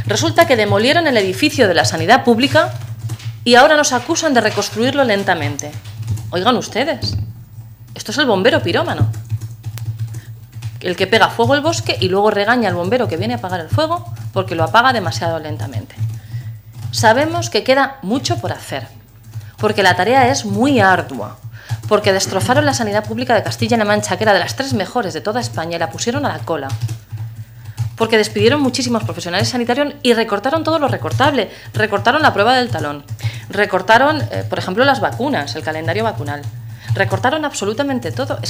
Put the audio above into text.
Resulta que demolieron el edificio de la sanidad pública y ahora nos acusan de reconstruirlo lentamente. Oigan ustedes, esto es el bombero pirómano, el que pega fuego al bosque y luego regaña al bombero que viene a apagar el fuego porque lo apaga demasiado lentamente. Sabemos que queda mucho por hacer, porque la tarea es muy ardua, porque destrozaron la sanidad pública de Castilla-La Mancha, que era de las 3 mejores de toda España, y la pusieron a la cola. Porque despidieron muchísimos profesionales sanitarios y recortaron todo lo recortable. Recortaron la prueba del talón, recortaron, por ejemplo, las vacunas, el calendario vacunal. Recortaron absolutamente todo.